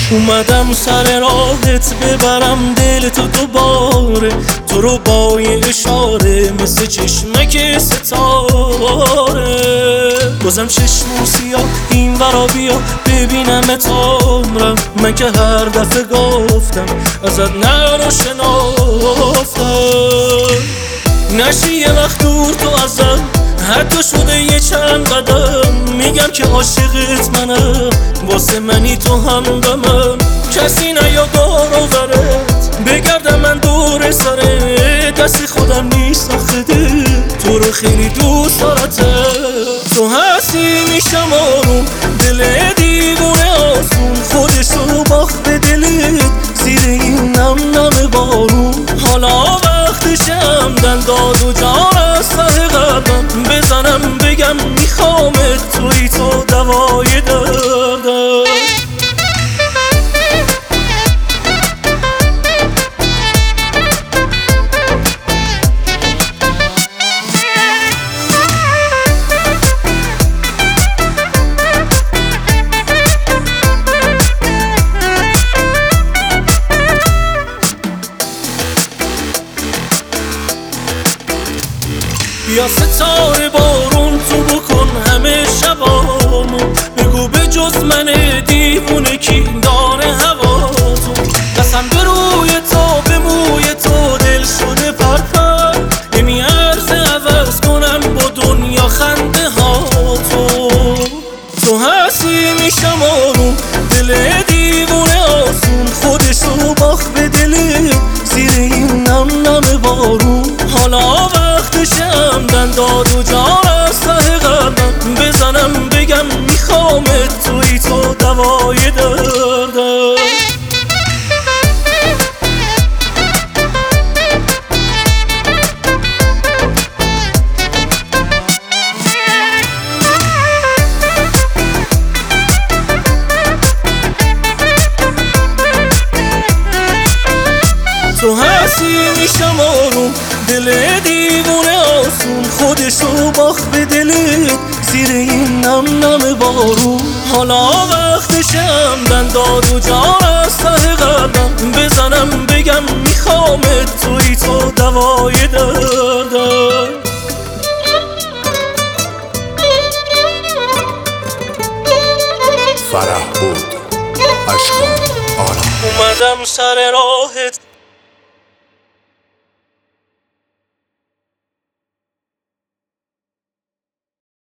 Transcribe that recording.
اومدم سر راهت ببرم دل تو دوباره، تو رو با یه اشاره مثل چشمک ستاره. بازم چشمم سیاه این ورا بیا ببینمت عمرم، من که هر دفعه گفتم ازت نرو شنافتم. نشی یه وقت دور تو ازم، حتی شده یه چند قدم، میگم که عاشقت منم، واسه منی تو همدمم. کسی نیا دورت بگردم من دور سره، دستی خودم نیست آخه دل تو رو خیلی دوست دارتم. تو هستی میشم آروم، دل دیوونه آسون، خودش رو باخت به دلت زیر این نم نم بارون. حالا وقتشم دل داد و جان از ته قلبم، بزنم بگم میخوامت، توی تو دوای دردم. بیا ستاره بارون تو بکن همه شبامو، بگو به جز من دیوونه کی داره هواتو. قسم به روی تو به موی تو دل شده پرپر، نمیارزه عوض کنم با دنیا خنده ها تو. تو هستی میشم آروم، دل دیوونه آسون، خودش رو باخت به دلت زیر این نم نم بارون. حالا وقتشم دن داد و جان از ته قلبم، بزنم بگم میخوامت، توی تو دوای دردم. تو هستی میشم آروم، دل دیوونه آسون، خودش رو باخت به دلت زیر این نم نم بارون. حالا وقتشم دن داد و جان از ته قلبم، بزنم بگم میخوامت، توی